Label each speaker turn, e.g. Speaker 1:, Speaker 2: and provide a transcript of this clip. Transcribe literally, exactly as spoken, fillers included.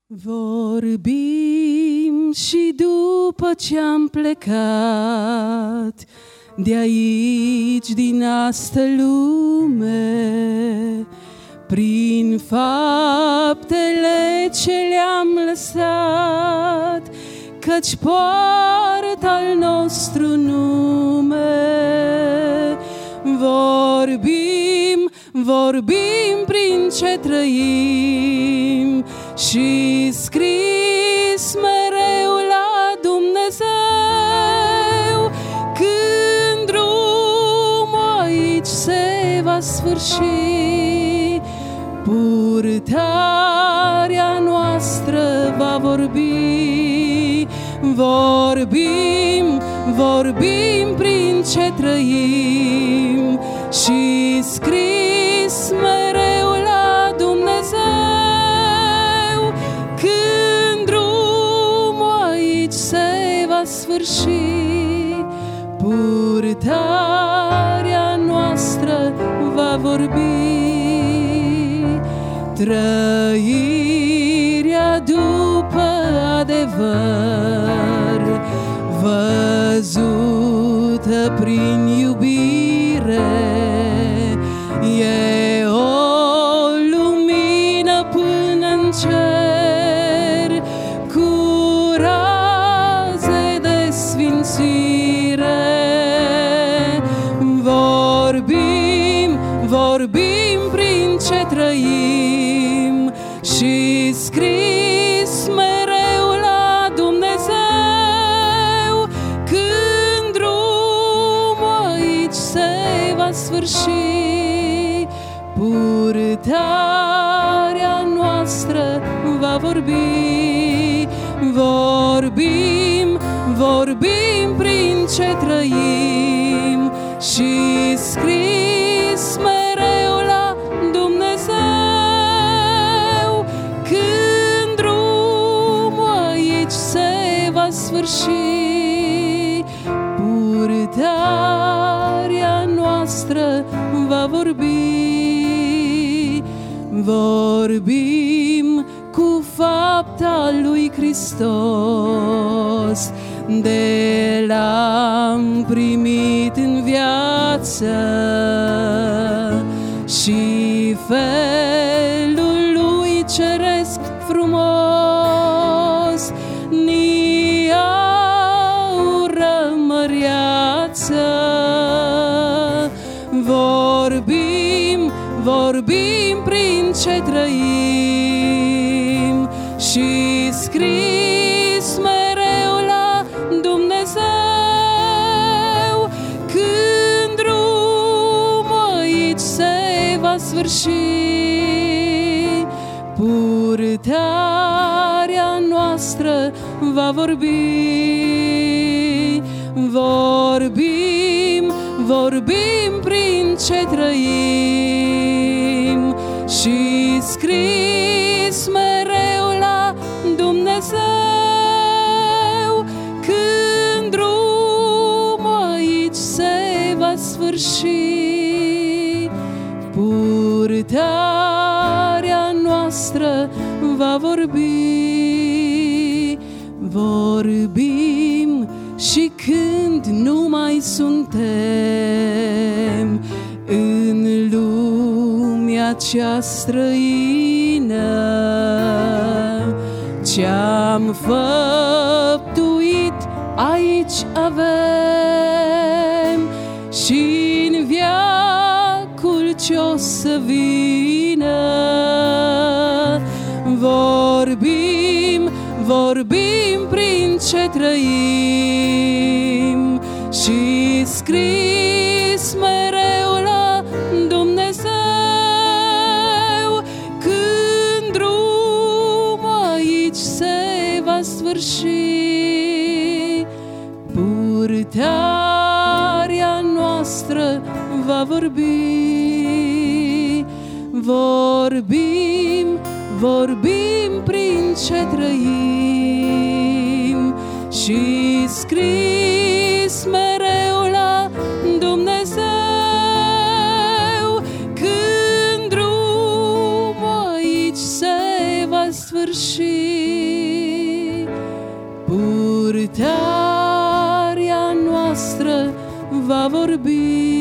Speaker 1: Vorbim și după ce-am plecat de aici, din astă lume, prin faptele ce le-am lăsat, căci poartă al nostru nume. Vorbim, vorbim prin ce trăim și scris mereu la Dumnezeu, când drumul aici se va sfârși, purtarea noastră va vorbi. Vorbim, vorbim prin ce trăim și scris mereu la Dumnezeu, când drumul aici se va sfârși, purtarea noastră va vorbi. Trăirea după adevăr, văzută prin iubire, e o lumină până în cer, cu raze de sfințire. Vorbim, vorbim prin ce trăim și scris mereu la Dumnezeu, când drumul aici se va sfârși, purtarea noastră va vorbi. Vorbim, vorbim prin ce trăim și scris mereu la Dumnezeu, când drumul aici se va sfârși, purtarea noastră va vorbi. Vorbim cu fapta lui Hristos, de l-am primit în viață, și felul lui ceresc frumos, ni aură măreață. Vorbim, vorbim prin ce trăim și scris mereu la Dumnezeu, când drumul aici se va sfârși, purtarea noastră va vorbi. Vorbim, vorbim prin ce trăim și scris mereu la Dumnezeu, când drumul aici se va sfârși, purtarea noastră va vorbi. Vorbim și când nu mai suntem în lumea cea străină, ce-am făptuit aici avem și-n veacul ce-o să vină. Vorbim, vorbim prin ce trăim și scris mereu la Dumnezeu, când drumul aici se va sfârși, purtarea noastră va vorbi. Vorbim, vorbim prin ce trăim și scris mereu la Dumnezeu, când drumul aici se va va sfârși. Purtarea noastră va vorbi.